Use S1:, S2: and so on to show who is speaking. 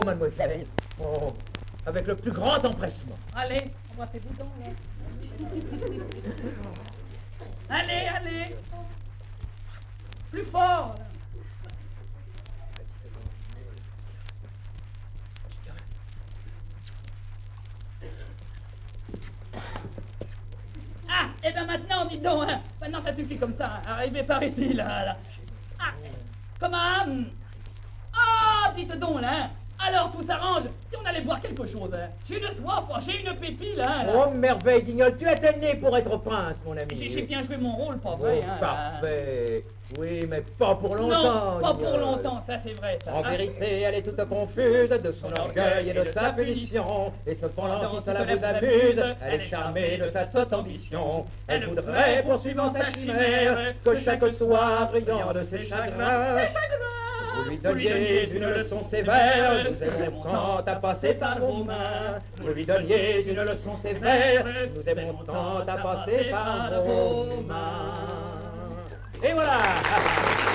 S1: mademoiselle. Oh, avec le plus grand empressement.
S2: Allez, on va faire boudons, là. Allez, allez. Plus fort, là. Ah, et ben maintenant, dites donc, hein. Maintenant ça suffit comme ça, hein. Arrivez par ici, là. Ah, comment? Ah, dites donc, là, hein. Alors tout s'arrange, si on allait boire quelque chose, hein. J'ai une soif, j'ai une pépille, là.
S1: Oh, merveille, Guignol, tu as né pour être prince, mon ami.
S2: J'ai bien joué mon rôle, pas vrai, hein.
S1: Parfait. Oui, mais pas pour longtemps.
S2: Non, pas pour
S1: Guignol.
S2: longtemps, ça c'est vrai, ça.
S1: En vérité, elle est toute confuse de son orgueil et de sa punition. Et cependant, si cela vous amuse, elle est charmée de sa sotte ambition. Elle voudrait, poursuivant sa chimère, que chaque soir, brillant de ses chagrins, vous lui donniez une leçon sévère. Nous aimons tant à passer par vos mains. Vous lui donniez une leçon sévère. Nous aimons tant à passer par vos mains. Et voilà.